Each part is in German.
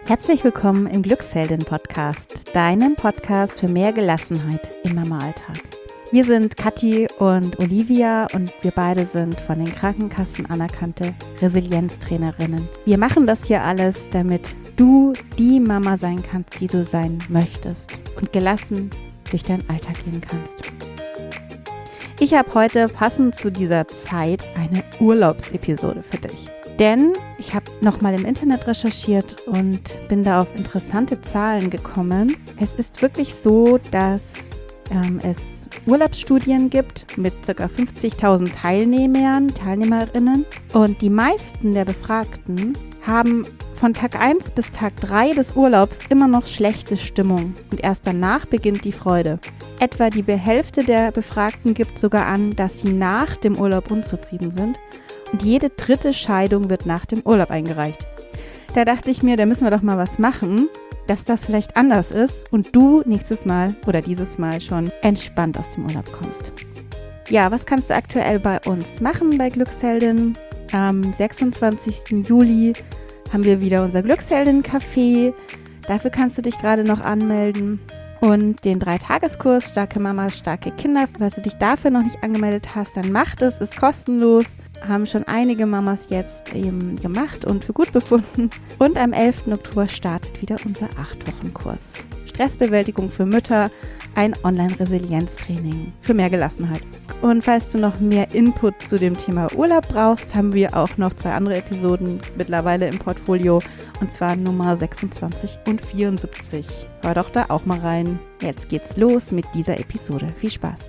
Herzlich willkommen im Glücksheldin-Podcast, deinem Podcast für mehr Gelassenheit im Mama-Alltag. Wir sind Kathi und Olivia und wir beide sind von den Krankenkassen anerkannte Resilienztrainerinnen. Wir machen das hier alles, damit du die Mama sein kannst, die du sein möchtest und gelassen durch deinen Alltag gehen kannst. Ich habe heute passend zu dieser Zeit eine Urlaubsepisode für dich. Denn ich habe nochmal im Internet recherchiert und bin da auf interessante Zahlen gekommen. Es ist wirklich so, dass es Urlaubsstudien gibt mit ca. 50.000 Teilnehmerinnen und die meisten der Befragten haben von Tag 1 bis Tag 3 des Urlaubs immer noch schlechte Stimmung und erst danach beginnt die Freude. Etwa die Hälfte der Befragten gibt sogar an, dass sie nach dem Urlaub unzufrieden sind und jede dritte Scheidung wird nach dem Urlaub eingereicht. Da dachte ich mir, da müssen wir doch mal was machen, dass das vielleicht anders ist und du nächstes Mal oder dieses Mal schon entspannt aus dem Urlaub kommst. Ja, was kannst du aktuell bei uns machen bei Glücksheldin? Am 26. Juli haben wir wieder unser Glücksheldin-Café. Dafür kannst du dich gerade noch anmelden. Und den 3-Tageskurs Starke Mama, starke Kinder. Falls du dich dafür noch nicht angemeldet hast, dann mach das, ist kostenlos. Haben schon einige Mamas jetzt eben gemacht und für gut befunden. Und am 11. Oktober startet wieder unser 8-Wochen-Kurs. Stressbewältigung für Mütter, ein Online-Resilienztraining für mehr Gelassenheit. Und falls du noch mehr Input zu dem Thema Urlaub brauchst, haben wir auch noch 2 andere Episoden mittlerweile im Portfolio, und zwar Nummer 26 und 74. Hör doch da auch mal rein. Jetzt geht's los mit dieser Episode. Viel Spaß!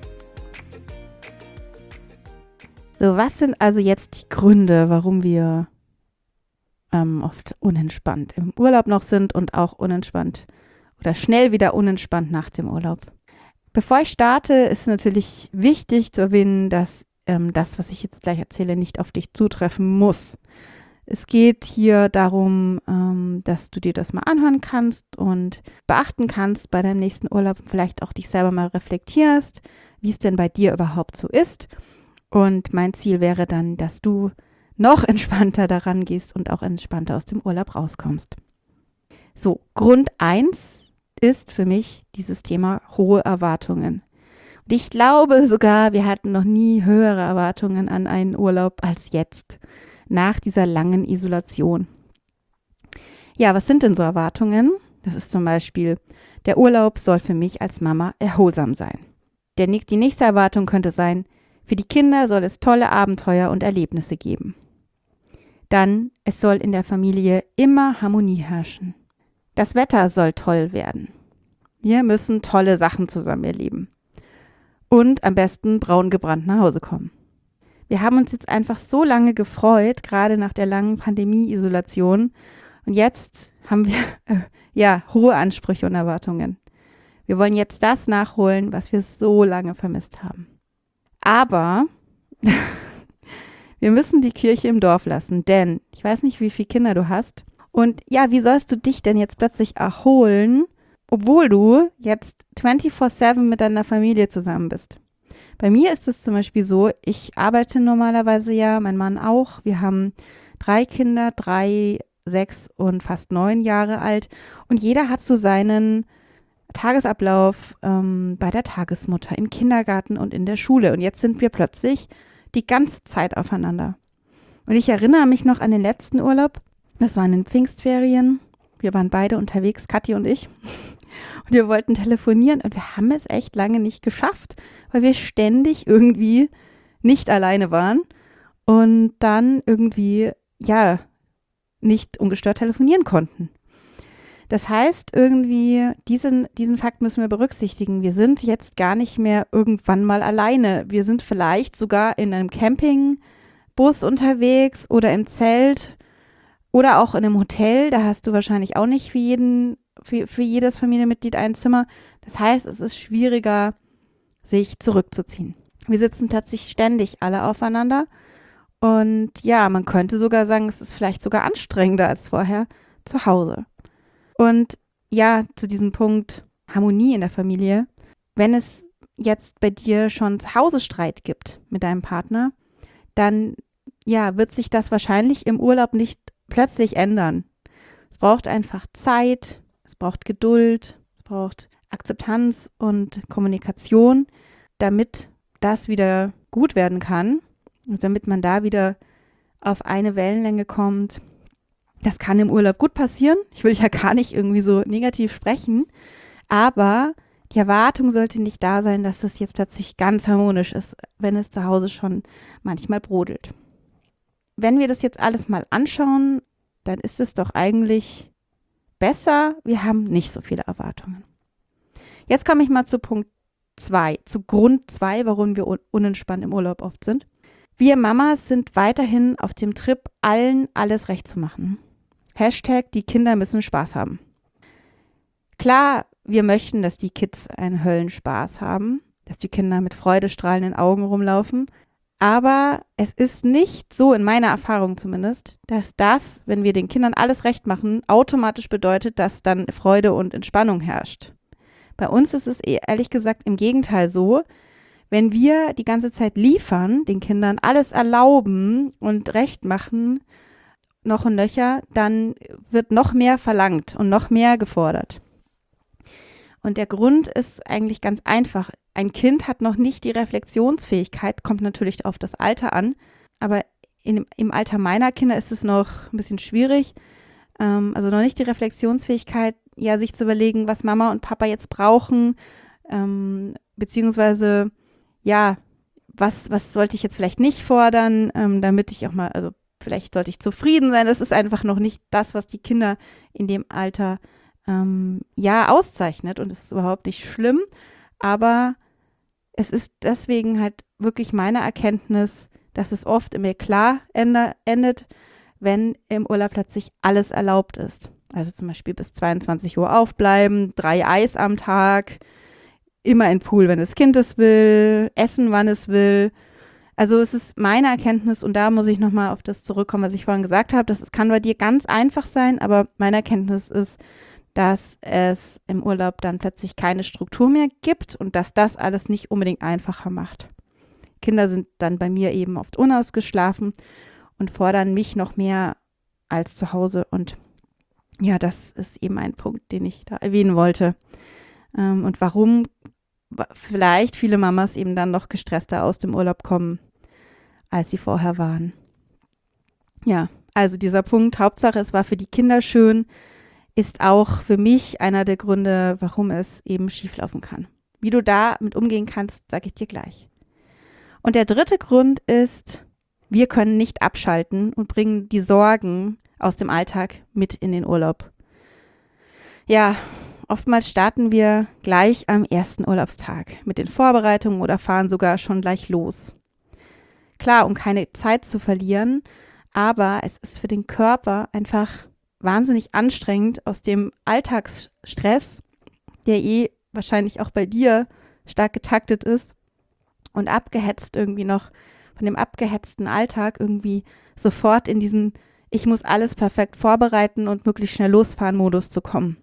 So, was sind also jetzt die Gründe, warum wir oft unentspannt im Urlaub noch sind und auch unentspannt oder schnell wieder unentspannt nach dem Urlaub? Bevor ich starte, ist natürlich wichtig zu erwähnen, dass das, was ich jetzt gleich erzähle, nicht auf dich zutreffen muss. Es geht hier darum, dass du dir das mal anhören kannst und beachten kannst bei deinem nächsten Urlaub, vielleicht auch dich selber mal reflektierst, wie es denn bei dir überhaupt so ist. Und mein Ziel wäre dann, dass du noch entspannter daran gehst und auch entspannter aus dem Urlaub rauskommst. So, Grund 1 ist für mich dieses Thema hohe Erwartungen. Und ich glaube sogar, wir hatten noch nie höhere Erwartungen an einen Urlaub als jetzt, nach dieser langen Isolation. Ja, was sind denn so Erwartungen? Das ist zum Beispiel, der Urlaub soll für mich als Mama erholsam sein. Die nächste Erwartung könnte sein, für die Kinder soll es tolle Abenteuer und Erlebnisse geben. Dann, es soll in der Familie immer Harmonie herrschen. Das Wetter soll toll werden. Wir müssen tolle Sachen zusammen erleben. Und am besten braun gebrannt nach Hause kommen. Wir haben uns jetzt einfach so lange gefreut, gerade nach der langen Pandemie-Isolation. Und jetzt haben wir hohe Ansprüche und Erwartungen. Wir wollen jetzt das nachholen, was wir so lange vermisst haben. Aber wir müssen die Kirche im Dorf lassen, denn ich weiß nicht, wie viele Kinder du hast. Und ja, wie sollst du dich denn jetzt plötzlich erholen, obwohl du jetzt 24/7 mit deiner Familie zusammen bist? Bei mir ist es zum Beispiel so, ich arbeite normalerweise ja, mein Mann auch. Wir haben 3 Kinder, 3, 6 und fast 9 Jahre alt. Und jeder hat so seinen Tagesablauf bei der Tagesmutter, im Kindergarten und in der Schule. Und jetzt sind wir plötzlich die ganze Zeit aufeinander. Und ich erinnere mich noch an den letzten Urlaub. Das war in den Pfingstferien. Wir waren beide unterwegs, Kathi und ich. Und wir wollten telefonieren und wir haben es echt lange nicht geschafft, weil wir ständig irgendwie nicht alleine waren und dann irgendwie, nicht ungestört telefonieren konnten. Das heißt, irgendwie, diesen Fakt müssen wir berücksichtigen. Wir sind jetzt gar nicht mehr irgendwann mal alleine. Wir sind vielleicht sogar in einem Campingbus unterwegs oder im Zelt oder auch in einem Hotel. Da hast du wahrscheinlich auch nicht für jedes Familienmitglied ein Zimmer. Das heißt, es ist schwieriger, sich zurückzuziehen. Wir sitzen plötzlich ständig alle aufeinander. Und ja, man könnte sogar sagen, es ist vielleicht sogar anstrengender als vorher zu Hause. Und ja, zu diesem Punkt Harmonie in der Familie. Wenn es jetzt bei dir schon zu Hause Streit gibt mit deinem Partner, dann wird sich das wahrscheinlich im Urlaub nicht plötzlich ändern, Es braucht einfach Zeit, es braucht Geduld, es braucht Akzeptanz und Kommunikation, damit das wieder gut werden kann, also damit man da wieder auf eine Wellenlänge kommt. Das kann im Urlaub gut passieren. Ich will ja gar nicht irgendwie so negativ sprechen, aber die Erwartung sollte nicht da sein, dass es jetzt plötzlich ganz harmonisch ist, wenn es zu Hause schon manchmal brodelt. Wenn wir das jetzt alles mal anschauen, dann ist es doch eigentlich besser, wir haben nicht so viele Erwartungen. Jetzt komme ich mal zu Punkt 2, zu Grund 2, warum wir unentspannt im Urlaub oft sind. Wir Mamas sind weiterhin auf dem Trip, allen alles recht zu machen. Hashtag, die Kinder müssen Spaß haben. Klar, wir möchten, dass die Kids einen Höllenspaß haben, dass die Kinder mit freudestrahlenden Augen rumlaufen. Aber es ist nicht so, in meiner Erfahrung zumindest, dass das, wenn wir den Kindern alles recht machen, automatisch bedeutet, dass dann Freude und Entspannung herrscht. Bei uns ist es ehrlich gesagt im Gegenteil so, wenn wir die ganze Zeit liefern, den Kindern alles erlauben und recht machen, noch und nöcher, dann wird noch mehr verlangt und noch mehr gefordert. Und der Grund ist eigentlich ganz einfach. Ein Kind hat noch nicht die Reflexionsfähigkeit, kommt natürlich auf das Alter an, aber im Alter meiner Kinder ist es noch ein bisschen schwierig, also noch nicht die Reflexionsfähigkeit, ja, sich zu überlegen, was Mama und Papa jetzt brauchen, beziehungsweise, ja, was sollte ich jetzt vielleicht nicht fordern, damit ich auch mal, also vielleicht sollte ich zufrieden sein. Das ist einfach noch nicht das, was die Kinder in dem Alter ja auszeichnet, und es ist überhaupt nicht schlimm, aber es ist deswegen halt wirklich meine Erkenntnis, dass es oft im Eklat endet, wenn im Urlaub plötzlich alles erlaubt ist. Also zum Beispiel bis 22 Uhr aufbleiben, 3 Eis am Tag, immer in den Pool, wenn das Kind es will, essen, wann es will. Also es ist meine Erkenntnis, und da muss ich nochmal auf das zurückkommen, was ich vorhin gesagt habe. Das kann bei dir ganz einfach sein, aber meine Erkenntnis ist, dass es im Urlaub dann plötzlich keine Struktur mehr gibt und dass das alles nicht unbedingt einfacher macht. Kinder sind dann bei mir eben oft unausgeschlafen und fordern mich noch mehr als zu Hause. Und ja, das ist eben ein Punkt, den ich da erwähnen wollte. Und warum vielleicht viele Mamas eben dann noch gestresster aus dem Urlaub kommen, als sie vorher waren. Ja, also dieser Punkt, Hauptsache es war für die Kinder schön, ist auch für mich einer der Gründe, warum es eben schieflaufen kann. Wie du damit umgehen kannst, sage ich dir gleich. Und der dritte Grund ist, wir können nicht abschalten und bringen die Sorgen aus dem Alltag mit in den Urlaub. Ja, oftmals starten wir gleich am ersten Urlaubstag mit den Vorbereitungen oder fahren sogar schon gleich los. Klar, um keine Zeit zu verlieren, aber es ist für den Körper einfach wahnsinnig anstrengend, aus dem Alltagsstress, der wahrscheinlich auch bei dir stark getaktet ist und abgehetzt irgendwie noch von dem abgehetzten Alltag irgendwie sofort in diesen ich muss alles perfekt vorbereiten und möglichst schnell losfahren Modus zu kommen.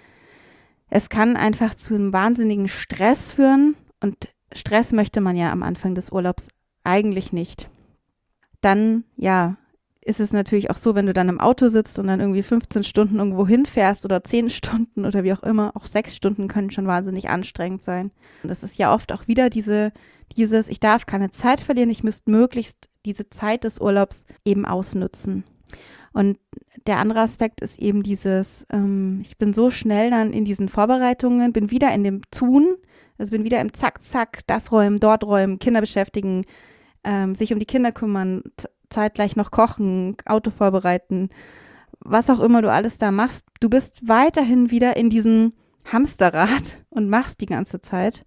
Es kann einfach zu einem wahnsinnigen Stress führen, und Stress möchte man ja am Anfang des Urlaubs eigentlich nicht. Dann, ja, ist es natürlich auch so, wenn du dann im Auto sitzt und dann irgendwie 15 Stunden irgendwo hinfährst oder 10 Stunden oder wie auch immer, auch 6 Stunden können schon wahnsinnig anstrengend sein. Und das ist ja oft auch wieder dieses, ich darf keine Zeit verlieren, ich müsste möglichst diese Zeit des Urlaubs eben ausnutzen. Und der andere Aspekt ist eben dieses, ich bin so schnell dann in diesen Vorbereitungen, bin wieder in dem Tun, also bin wieder im Zack, Zack, das räumen, dort räumen, Kinder beschäftigen, sich um die Kinder kümmern, zeitgleich noch kochen, Auto vorbereiten, was auch immer du alles da machst. Du bist weiterhin wieder in diesem Hamsterrad und machst die ganze Zeit.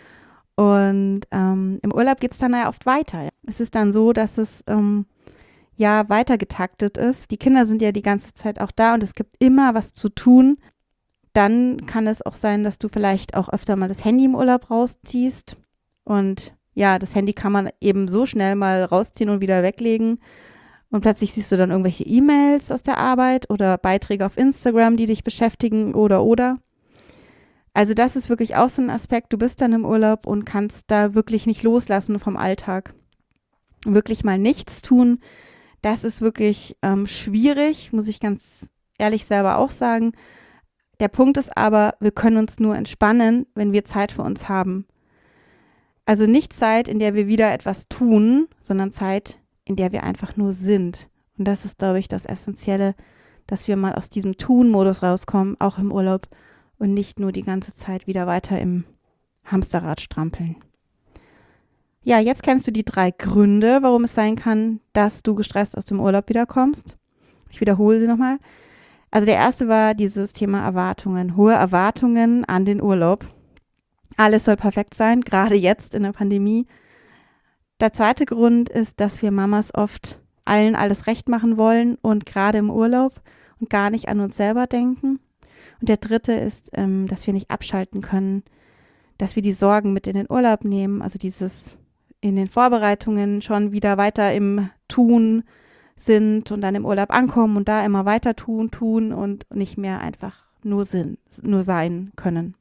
Und im Urlaub geht es dann ja oft weiter. Ja. Es ist dann so, dass es weiter getaktet ist. Die Kinder sind ja die ganze Zeit auch da und es gibt immer was zu tun. Dann kann es auch sein, dass du vielleicht auch öfter mal das Handy im Urlaub rausziehst. Und ja, das Handy kann man eben so schnell mal rausziehen und wieder weglegen. Und plötzlich siehst du dann irgendwelche E-Mails aus der Arbeit oder Beiträge auf Instagram, die dich beschäftigen oder. Also das ist wirklich auch so ein Aspekt. Du bist dann im Urlaub und kannst da wirklich nicht loslassen vom Alltag. Wirklich mal nichts tun. Das ist wirklich schwierig, muss ich ganz ehrlich selber auch sagen. Der Punkt ist aber, wir können uns nur entspannen, wenn wir Zeit für uns haben. Also nicht Zeit, in der wir wieder etwas tun, sondern Zeit, in der wir einfach nur sind. Und das ist, glaube ich, das Essentielle, dass wir mal aus diesem Tun-Modus rauskommen, auch im Urlaub und nicht nur die ganze Zeit wieder weiter im Hamsterrad strampeln. Ja, jetzt kennst du die 3 Gründe, warum es sein kann, dass du gestresst aus dem Urlaub wiederkommst. Ich wiederhole sie nochmal. Also der erste war dieses Thema Erwartungen, hohe Erwartungen an den Urlaub. Alles soll perfekt sein, gerade jetzt in der Pandemie. Der zweite Grund ist, dass wir Mamas oft allen alles recht machen wollen und gerade im Urlaub und gar nicht an uns selber denken. Und der dritte ist, dass wir nicht abschalten können, dass wir die Sorgen mit in den Urlaub nehmen, also dieses in den Vorbereitungen schon wieder weiter im Tun sind und dann im Urlaub ankommen und da immer weiter tun und nicht mehr einfach nur sein können.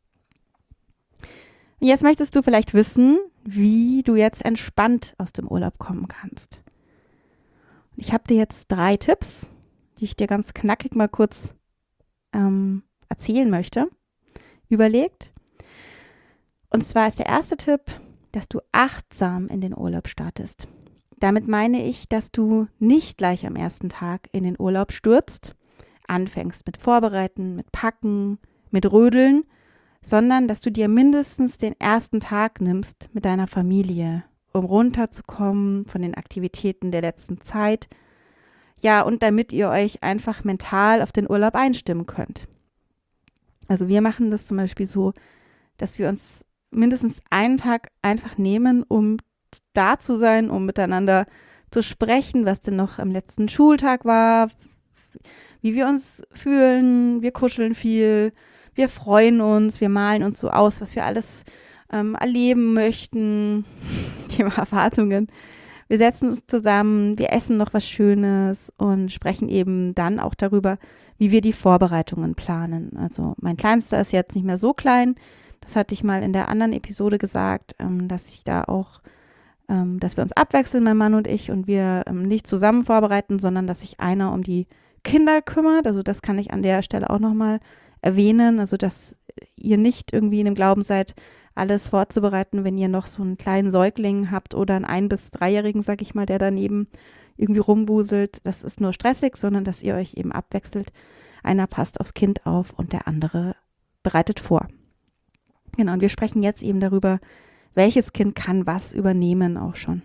Und jetzt möchtest du vielleicht wissen, wie du jetzt entspannt aus dem Urlaub kommen kannst. Ich habe dir jetzt 3 Tipps, die ich dir ganz knackig mal kurz erzählen möchte, überlegt. Und zwar ist der erste Tipp, dass du achtsam in den Urlaub startest. Damit meine ich, dass du nicht gleich am ersten Tag in den Urlaub stürzt, anfängst mit Vorbereiten, mit Packen, mit Rödeln, sondern dass du dir mindestens den ersten Tag nimmst mit deiner Familie, um runterzukommen von den Aktivitäten der letzten Zeit. Ja, und damit ihr euch einfach mental auf den Urlaub einstimmen könnt. Also wir machen das zum Beispiel so, dass wir uns mindestens einen Tag einfach nehmen, um da zu sein, um miteinander zu sprechen, was denn noch am letzten Schultag war, wie wir uns fühlen, wir kuscheln viel, wir freuen uns, wir malen uns so aus, was wir alles erleben möchten, Thema Erwartungen. Wir setzen uns zusammen, wir essen noch was Schönes und sprechen eben dann auch darüber, wie wir die Vorbereitungen planen. Also mein Kleinster ist jetzt nicht mehr so klein, das hatte ich mal in der anderen Episode gesagt, dass ich da auch, dass wir uns abwechseln, mein Mann und wir nicht zusammen vorbereiten, sondern dass sich einer um die Kinder kümmert. Also das kann ich an der Stelle auch nochmal erwähnen, also dass ihr nicht irgendwie in dem Glauben seid, alles vorzubereiten, wenn ihr noch so einen kleinen Säugling habt oder einen 1- bis 3-Jährigen, sag ich mal, der daneben irgendwie rumwuselt. Das ist nur stressig, sondern dass ihr euch eben abwechselt. Einer passt aufs Kind auf und der andere bereitet vor. Genau, und wir sprechen jetzt eben darüber, welches Kind kann was übernehmen auch schon.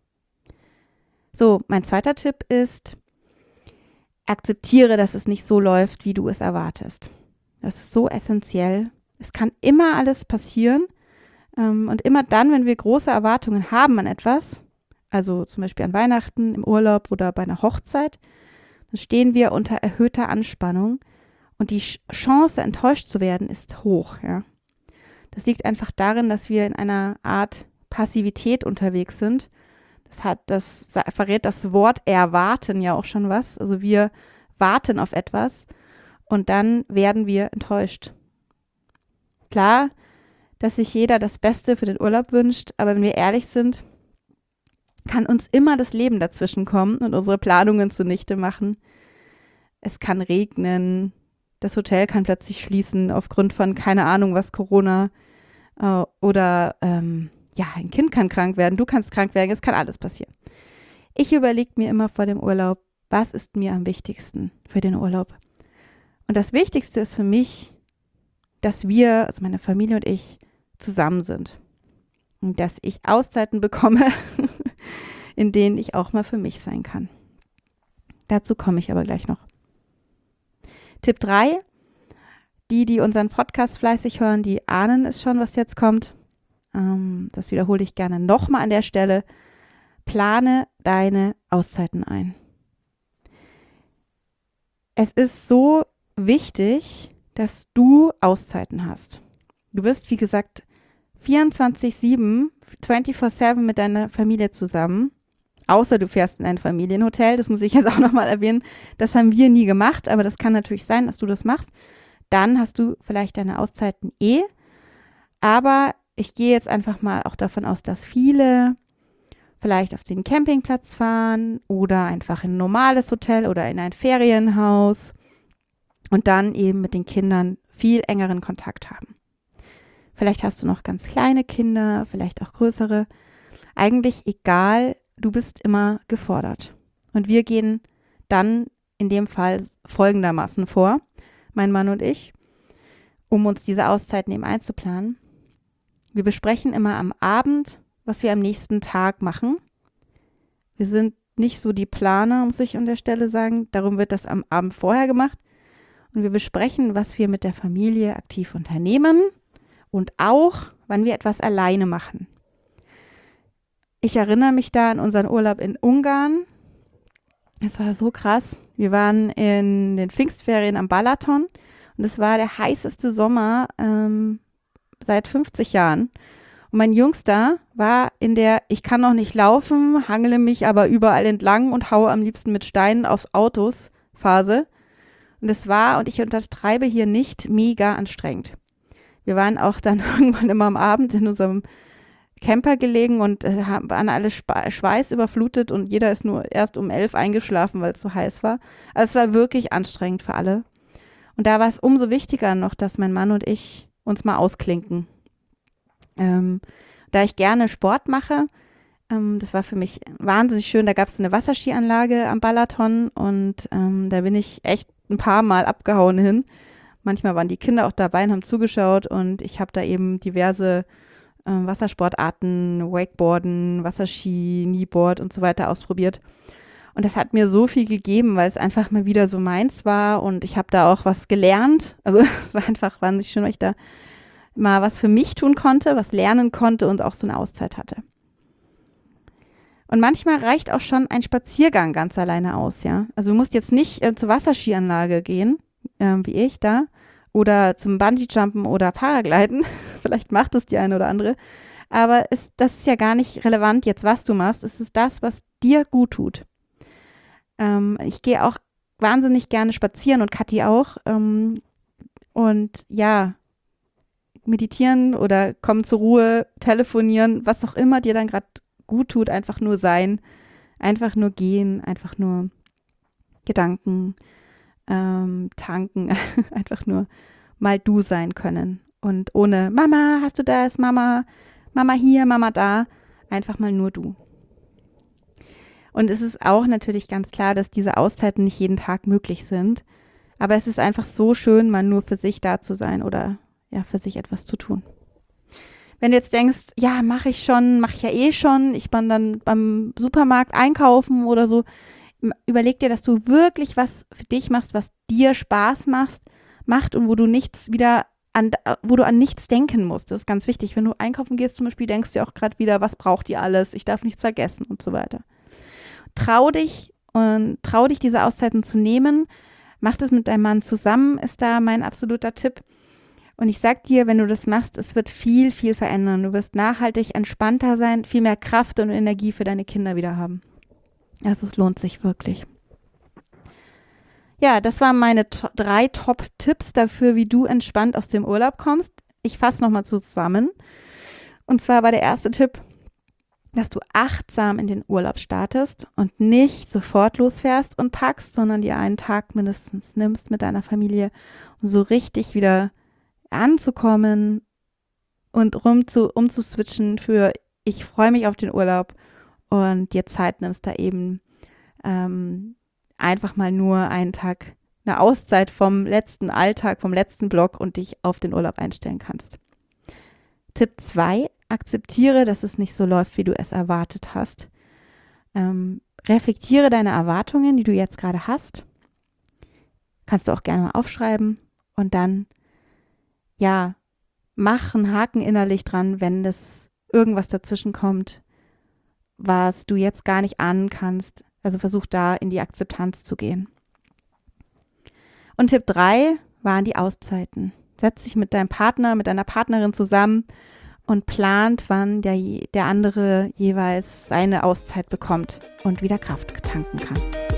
So, mein zweiter Tipp ist, akzeptiere, dass es nicht so läuft, wie du es erwartest. Das ist so essentiell. Es kann immer alles passieren und immer dann, wenn wir große Erwartungen haben an etwas, also zum Beispiel an Weihnachten, im Urlaub oder bei einer Hochzeit, dann stehen wir unter erhöhter Anspannung und die Chance, enttäuscht zu werden, ist hoch. Ja. Das liegt einfach darin, dass wir in einer Art Passivität unterwegs sind. Das verrät das Wort erwarten ja auch schon was. Also wir warten auf etwas und dann werden wir enttäuscht. Klar, dass sich jeder das Beste für den Urlaub wünscht, aber wenn wir ehrlich sind, kann uns immer das Leben dazwischen kommen und unsere Planungen zunichte machen. Es kann regnen, das Hotel kann plötzlich schließen aufgrund von keine Ahnung was Corona oder ein Kind kann krank werden, du kannst krank werden, es kann alles passieren. Ich überlege mir immer vor dem Urlaub, was ist mir am wichtigsten für den Urlaub? Und das Wichtigste ist für mich, dass wir, also meine Familie und ich, zusammen sind. Und dass ich Auszeiten bekomme, in denen ich auch mal für mich sein kann. Dazu komme ich aber gleich noch. Tipp 3. Die unseren Podcast fleißig hören, die ahnen es schon, was jetzt kommt. Das wiederhole ich gerne nochmal an der Stelle. Plane deine Auszeiten ein. Es ist so wichtig, dass du Auszeiten hast. Du bist, wie gesagt, 24/7, 24/7 mit deiner Familie zusammen. Außer du fährst in ein Familienhotel, das muss ich jetzt auch nochmal erwähnen. Das haben wir nie gemacht, aber das kann natürlich sein, dass du das machst. Dann hast du vielleicht deine Auszeiten aber ich gehe jetzt einfach mal auch davon aus, dass viele vielleicht auf den Campingplatz fahren oder einfach in ein normales Hotel oder in ein Ferienhaus und dann eben mit den Kindern viel engeren Kontakt haben. Vielleicht hast du noch ganz kleine Kinder, vielleicht auch größere. Eigentlich egal, du bist immer gefordert. Und wir gehen dann in dem Fall folgendermaßen vor, mein Mann und ich, um uns diese Auszeiten eben einzuplanen. Wir besprechen immer am Abend, was wir am nächsten Tag machen. Wir sind nicht so die Planer, muss ich an der Stelle sagen. Darum wird das am Abend vorher gemacht. Und wir besprechen, was wir mit der Familie aktiv unternehmen und auch, wann wir etwas alleine machen. Ich erinnere mich da an unseren Urlaub in Ungarn. Es war so krass. Wir waren in den Pfingstferien am Balaton und es war der heißeste Sommer seit 50 Jahren. Und mein Jüngster war in der ich kann noch nicht laufen, hangele mich aber überall entlang und haue am liebsten mit Steinen aufs Autos Phase. Und es war, und ich untertreibe hier nicht, mega anstrengend. Wir waren auch dann irgendwann immer am Abend in unserem Camper gelegen und waren alle Schweiß überflutet und jeder ist nur erst um 11 eingeschlafen, weil es so heiß war. Also es war wirklich anstrengend für alle. Und da war es umso wichtiger noch, dass mein Mann und ich uns mal ausklinken. Da ich gerne Sport mache, das war für mich wahnsinnig schön, da gab es eine Wasserskianlage am Balaton und da bin ich echt ein paar Mal abgehauen hin. Manchmal waren die Kinder auch dabei und haben zugeschaut und ich habe da eben diverse Wassersportarten, Wakeboarden, Wasserski, Kneeboard und so weiter ausprobiert. Und das hat mir so viel gegeben, weil es einfach mal wieder so meins war und ich habe da auch was gelernt. Also es war einfach wahnsinnig schön, weil ich da mal was für mich tun konnte, was lernen konnte und auch so eine Auszeit hatte. Und manchmal reicht auch schon ein Spaziergang ganz alleine aus, ja. Also du musst jetzt nicht zur Wasserskianlage gehen, wie ich da, oder zum Bungee-Jumpen oder Paragliden. Vielleicht macht es die eine oder andere. Aber das ist ja gar nicht relevant jetzt, was du machst. Es ist das, was dir gut tut. Ich gehe auch wahnsinnig gerne spazieren und Kathi auch. Und ja, meditieren oder kommen zur Ruhe, telefonieren, was auch immer dir dann gerade gut tut, einfach nur sein, einfach nur gehen, einfach nur Gedanken tanken, einfach nur mal du sein können. Und ohne Mama, hast du das, Mama, Mama hier, Mama da, einfach mal nur du. Und es ist auch natürlich ganz klar, dass diese Auszeiten nicht jeden Tag möglich sind, aber es ist einfach so schön, mal nur für sich da zu sein oder ja, für sich etwas zu tun. Wenn du jetzt denkst, ja, mache ich ja eh schon, ich bin dann beim Supermarkt einkaufen oder so, überleg dir, dass du wirklich was für dich machst, was dir Spaß macht und wo du an nichts denken musst. Das ist ganz wichtig. Wenn du einkaufen gehst zum Beispiel, denkst du auch gerade wieder, was braucht ihr alles? Ich darf nichts vergessen und so weiter. Trau dich, diese Auszeiten zu nehmen. Mach das mit deinem Mann zusammen, ist da mein absoluter Tipp. Und ich sag dir, wenn du das machst, es wird viel, viel verändern. Du wirst nachhaltig entspannter sein, viel mehr Kraft und Energie für deine Kinder wieder haben. Also es lohnt sich wirklich. Ja, das waren meine 3 Top-Tipps dafür, wie du entspannt aus dem Urlaub kommst. Ich fasse nochmal zusammen. Und zwar war der erste Tipp, dass du achtsam in den Urlaub startest und nicht sofort losfährst und packst, sondern dir einen Tag mindestens nimmst mit deiner Familie, um so richtig wieder anzukommen und umzuswitchen für ich freue mich auf den Urlaub und dir Zeit nimmst, da eben einfach mal nur einen Tag, eine Auszeit vom letzten Alltag, vom letzten Block und dich auf den Urlaub einstellen kannst. Tipp 2, akzeptiere, dass es nicht so läuft, wie du es erwartet hast. Reflektiere deine Erwartungen, die du jetzt gerade hast. Kannst du auch gerne mal aufschreiben und dann, ja, mach einen Haken innerlich dran, wenn das irgendwas dazwischen kommt, was du jetzt gar nicht ahnen kannst. Also versuch da in die Akzeptanz zu gehen. Und Tipp 3 waren die Auszeiten. Setz dich mit deinem Partner, mit deiner Partnerin zusammen und plant, wann der andere jeweils seine Auszeit bekommt und wieder Kraft tanken kann.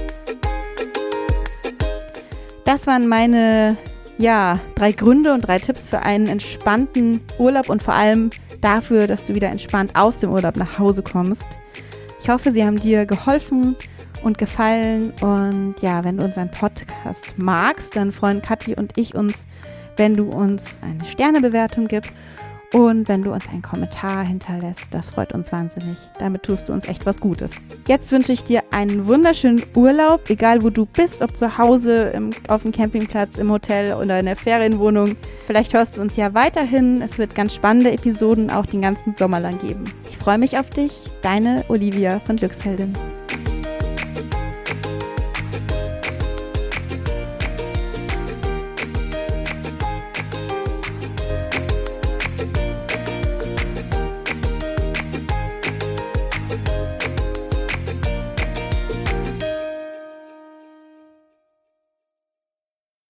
Das waren meine 3 Gründe und 3 Tipps für einen entspannten Urlaub und vor allem dafür, dass du wieder entspannt aus dem Urlaub nach Hause kommst. Ich hoffe, sie haben dir geholfen und gefallen. Und ja, wenn du unseren Podcast magst, dann freuen Kathi und ich uns, wenn du uns eine Sternebewertung gibst und wenn du uns einen Kommentar hinterlässt. Das freut uns wahnsinnig. Damit tust du uns echt was Gutes. Jetzt wünsche ich dir einen wunderschönen Urlaub, egal wo du bist, ob zu Hause, auf dem Campingplatz, im Hotel oder in der Ferienwohnung. Vielleicht hörst du uns ja weiterhin. Es wird ganz spannende Episoden auch den ganzen Sommer lang geben. Ich freue mich auf dich, deine Olivia von Glücksheldin.